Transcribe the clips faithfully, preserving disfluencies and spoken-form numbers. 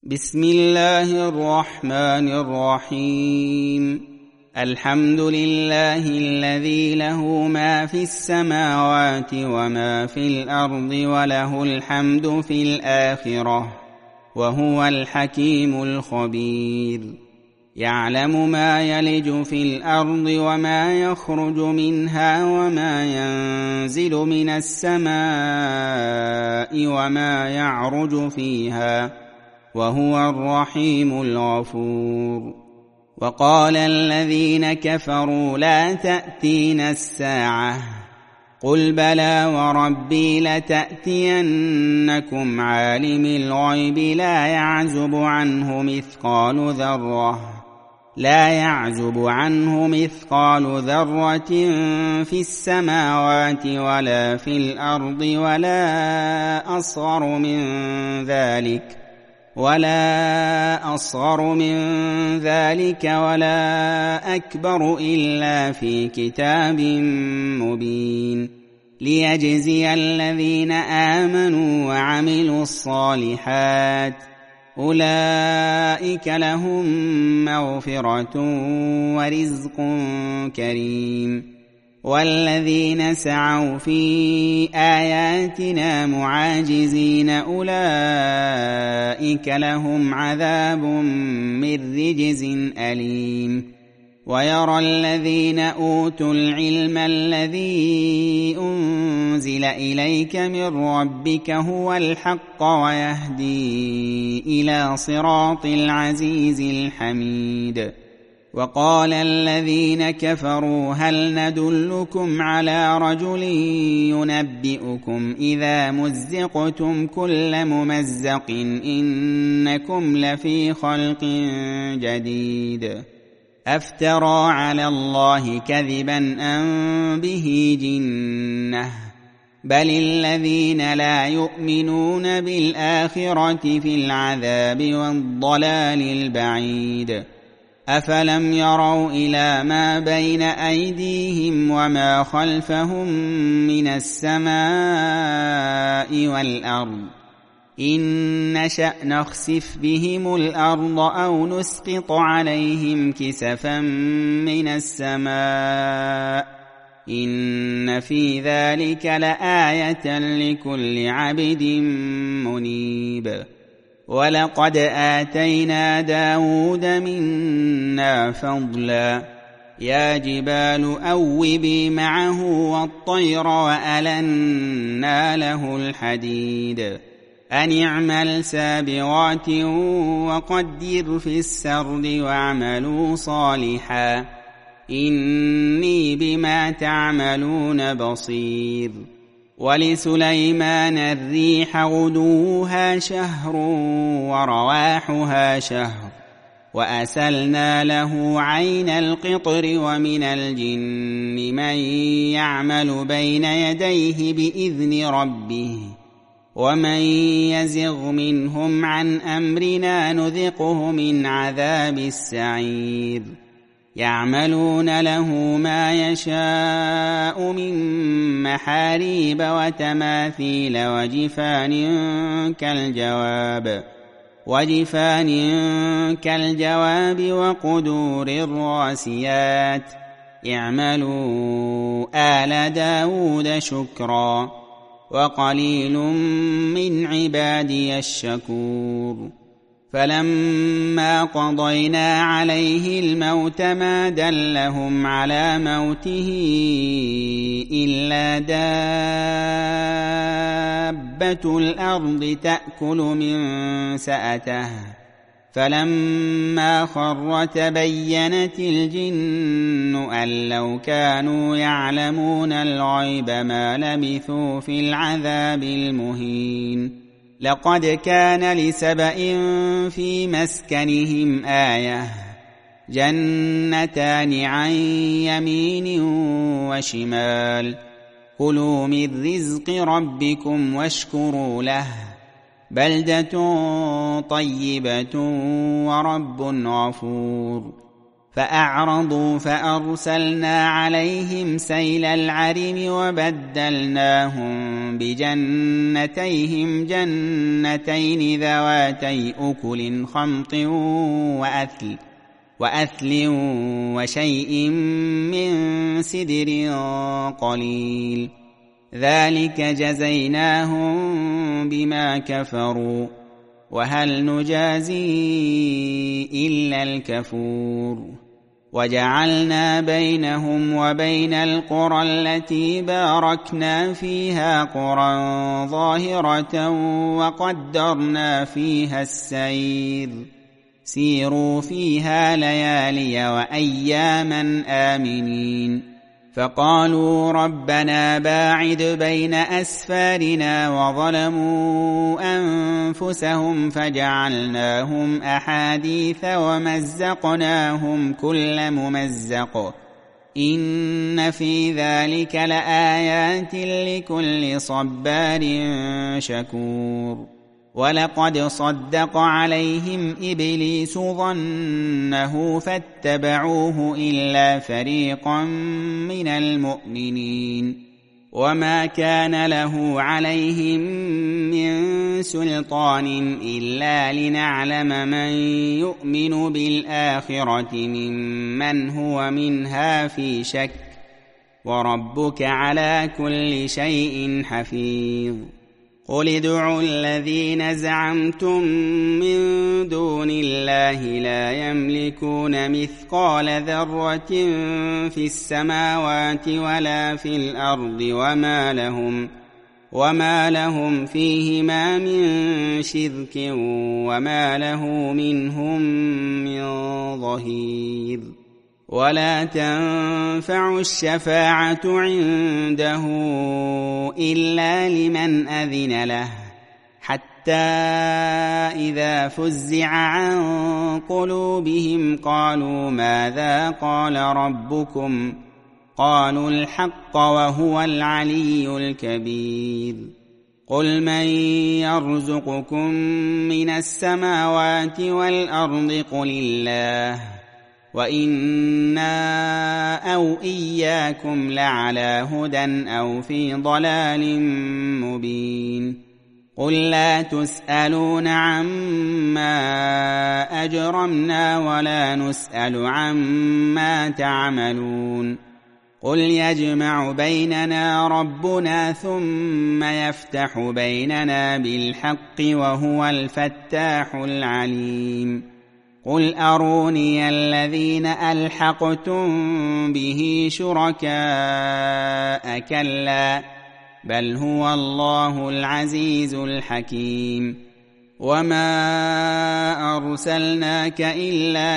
بسم الله الرحمن الرحيم. الحمد لله الذي له ما في السماوات وما في الأرض وله الحمد في الآخرة وهو الحكيم الخبير. يعلم ما يلج في الأرض وما يخرج منها وما ينزل من السماء وما يعرج فيها وهو الرحيم الغفور. وقال الذين كفروا لا تأتينا الساعة قل بلى وربي لتأتينكم عالم الغيب لا يعزب عنه مثقال ذرة لا يعزب عنه مثقال ذرة في السماوات ولا في الأرض ولا أصغر من ذلك ولا أصغر من ذلك ولا أكبر إلا في كتاب مبين ليجزي الذين آمنوا وعملوا الصالحات أولئك لهم مغفرة ورزق كريم. والذين سعوا في آياتنا معاجزين أولئك لهم عذاب من رجز أليم. ويرى الذين أوتوا العلم الذي أنزل إليك من ربك هو الحق ويهدي إلى صراط العزيز الحميد. وقال الذين كفروا هل ندلكم على رجل ينبئكم إذا مزقتم كل ممزق إنكم لفي خلق جديد أفترى على الله كذبا أم به جنة بل الذين لا يؤمنون بالآخرة في العذاب والضلال البعيد. أفلم يروا إلى ما بين أيديهم وما خلفهم من السماء والأرض إن نشأ نخسف بهم الأرض أو نسقط عليهم كسفا من السماء إن في ذلك لآية لكل عبد منيب. ولقد آتينا داود منا فضلا يا جبال أوبي معه والطير وألنا له الحديد أن اعمل سابغات وقدر في السرد واعملوا صالحا إني بما تعملون بصير. ولسليمان الريح غدوها شهر ورواحها شهر وأسلنا له عين القطر ومن الجن من يعمل بين يديه بإذن ربه ومن يزغ منهم عن أمرنا نذقه من عذاب السعير. يعملون له ما يشاء من محاريب وتماثيل وجفان كالجواب وجفان كالجواب وقدور الراسيات اعملوا آل داود شكرا وقليل من عبادي الشكور. فلما قضينا عليه الموت ما دلهم على موته إلا دابة الأرض تأكل من سأته فلما خر تبينت الجن أن لو كانوا يعلمون الغيب ما لبثوا في العذاب المهين. لقد كان لسبإ في مسكنهم آية جنتان عن يمين وشمال كلوا من رزق ربكم واشكروا له بلدة طيبة ورب غفور. فأعرضوا فأرسلنا عليهم سيل العرم وبدلناهم بجنتيهم جنتين ذواتي أكل خمط وأثل وأثل وشيء من سدر قليل ذلك جزيناهم بما كفروا وهل نجازي إلا الكفور وجعلنا بينهم وبين القرى التي باركنا فيها قرى ظاهرة وقدرنا فيها السير سيروا فيها ليالي وأياما آمنين فقالوا ربنا باعد بين أسفارنا وظلموا أنفسهم فجعلناهم أحاديث ومزقناهم كل ممزق إن في ذلك لآيات لكل صبار شكور ولقد صدق عليهم إبليس ظنه فاتبعوه إلا فريقا من المؤمنين وما كان له عليهم من سلطان إلا لنعلم من يؤمن بالآخرة ممن هو منها في شك وربك على كل شيء حفيظ قل ادعوا الذين زعمتم من دون الله لا يملكون مثقال ذرة في السماوات ولا في الأرض وما لهم وما لهم فيهما من شرك وما له منهم من ظهير ولا تنفع الشفاعة عنده إلا لمن أذن له حتى إذا فزع عن قلوبهم قالوا ماذا قال ربكم قالوا الحق وهو العلي الكبير قل من يرزقكم من السماوات والأرض قل الله وإنا أو إياكم لعلى هدى أو في ضلال مبين قل لا تسألون عما أجرمنا ولا نسأل عما تعملون قل يجمع بيننا ربنا ثم يفتح بيننا بالحق وهو الفتاح العليم قل أروني الذين ألحقتم به شركاء كلا بل هو الله العزيز الحكيم وما أرسلناك إلا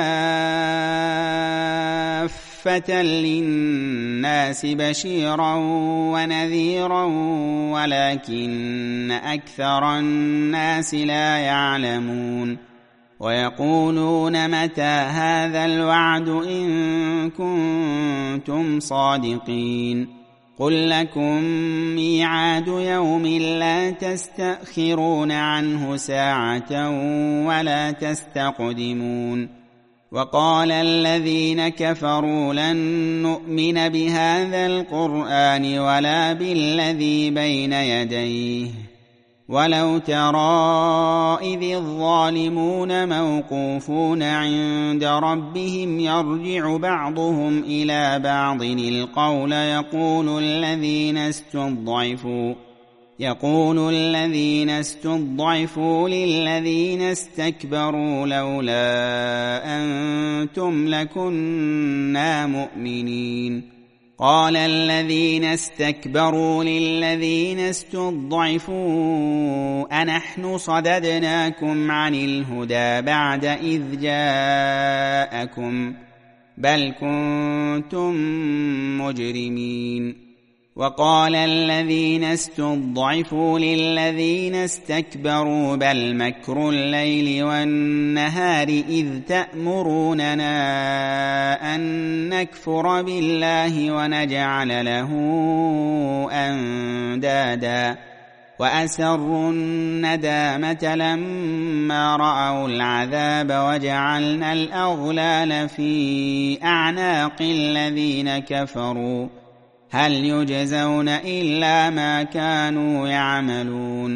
كافة للناس بشيرا ونذيرا ولكن أكثر الناس لا يعلمون ويقولون متى هذا الوعد إن كنتم صادقين قل لكم ميعاد يوم لا تستأخرون عنه ساعة ولا تستقدمون وقال الذين كفروا لن نؤمن بهذا القرآن ولا بالذي بين يديه ولو ترى إذ الظالمون موقوفون عند ربهم يرجع بعضهم إلى بعض القول يقول الذين استضعفوا يقول الذين استضعفوا للذين استكبروا لولا أنتم لكنا مؤمنين قال الذين استكبروا للذين استضعفوا أنحن صددناكم عن الهدى بعد إذ جاءكم بل كنتم مجرمين وقال الذين استضعفوا للذين استكبروا بل مكر الليل والنهار إذ تأمروننا أن نكفر بالله ونجعل له أندادا وأسروا الندامة لما رأوا العذاب وجعلنا الأغلال في أعناق الذين كفروا هل يجزون إلا ما كانوا يعملون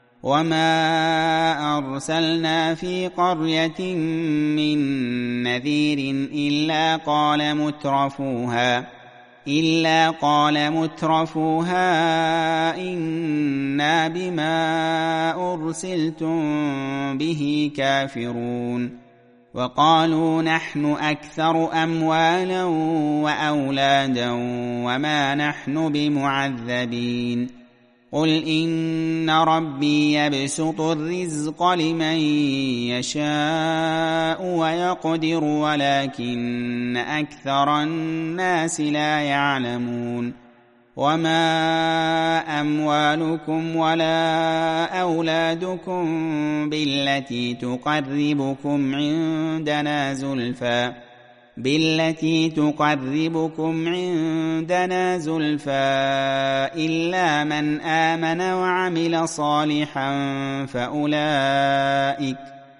وما أرسلنا في قرية من نذير إلا قال مترفوها إلا قال مترفوها إنا بما أرسلتم به كافرون وقالوا نحن أكثر أموالا وأولادا وما نحن بمعذبين قل إن ربي يبسط الرزق لمن يشاء ويقدر ولكن أكثر الناس لا يعلمون وما أموالكم ولا أولادكم بالتي تقربكم عندنا زلفى بالتي تقربكم عندنا زلفى إلا من آمن وعمل صالحا فأولئك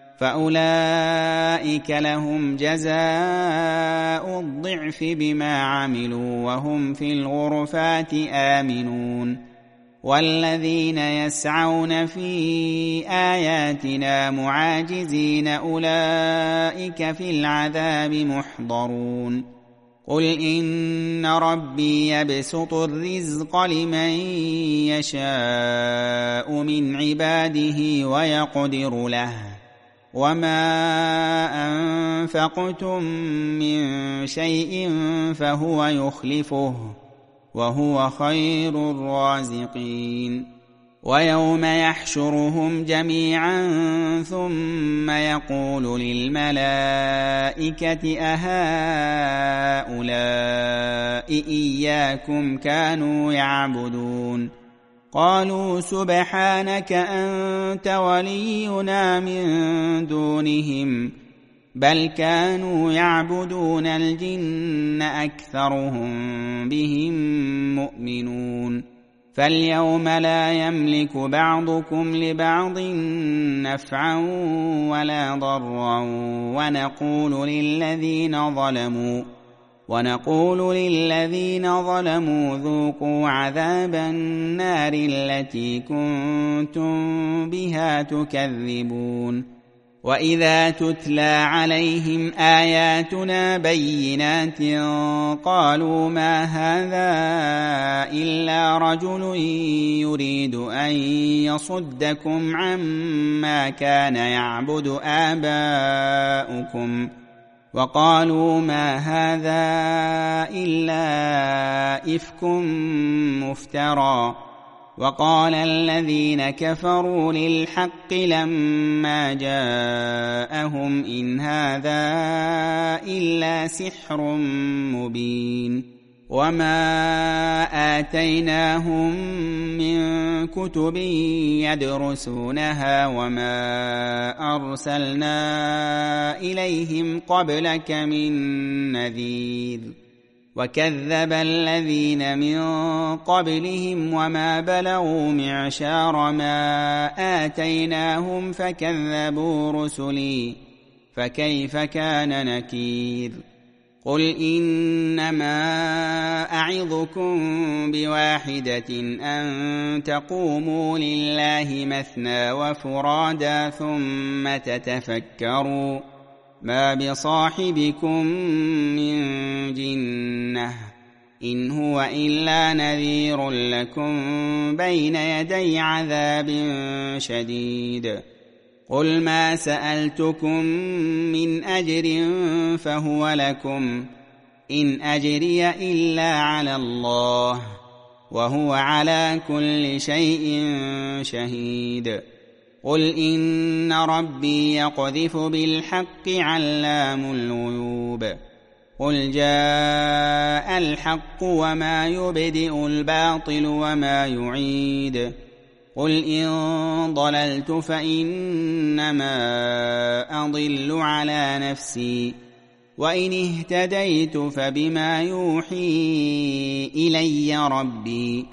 فأولئك لهم جزاء الضعف بما عملوا وهم في الغرفات آمنون والذين يسعون في آياتنا معاجزين أولئك في العذاب محضرون قل إن ربي يبسط الرزق لمن يشاء من عباده ويقدر له وما أنفقتم من شيء فهو يخلفه وهو خير الرازقين ويوم يحشرهم جميعا ثم يقول للملائكة أهؤلاء إياكم كانوا يعبدون قالوا سبحانك أنت ولينا من دونهم بل كانوا يعبدون الجن أكثرهم بهم مؤمنون فاليوم لا يملك بعضكم لبعض نفعا ولا ضرا ونقول للذين ظلموا ونقول للذين ظلموا ذوقوا عذاب النار التي كنتم بها تكذبون وإذا تتلى عليهم آياتنا بينات قالوا ما هذا إلا رجل يريد أن يصدكم عما كان يعبد آباؤكم وقالوا ما هذا إلا إفك مفترى وقال الذين كفروا للحق لما جاءهم إن هذا إلا سحر مبين وما آتيناهم من كتب يدرسونها وما أرسلنا إليهم قبلك من نذير وكذب الذين من قبلهم وما بلغوا معشار ما آتيناهم فكذبوا رسلي فكيف كان نكير قل إنما أعظكم بواحدة أن تقوموا لله مثنى وفرادا ثم تتفكروا ما بصاحبكم من جنة إن هو إلا نذير لكم بين يدي عذاب شديد قل ما سألتكم من أجر فهو لكم إن أجري إلا على الله وهو على كل شيء شهيد قل إن ربي يقذف بالحق علام الغيوب قل جاء الحق وما يبدئ الباطل وما يعيد قل إن ضللت فإنما أضل على نفسي وإن اهتديت فبما يوحي إلي ربي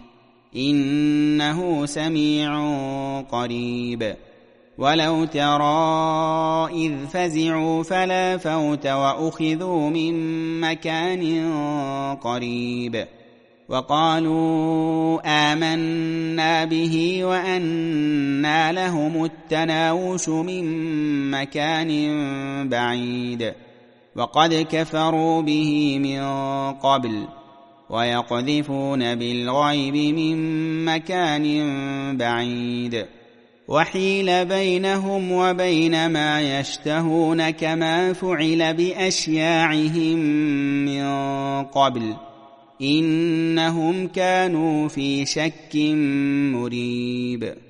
إنه سميع قريب ولو ترى إذ فزعوا فلا فوت وأخذوا من مكان قريب وقالوا آمنا به وأنى لهم التناوش من مكان بعيد وقد كفروا به من قبل ويقذفون بالغيب من مكان بعيد وحيل بينهم وبين ما يشتهون كما فعل بأشياعهم من قبل إنهم كانوا في شك مريب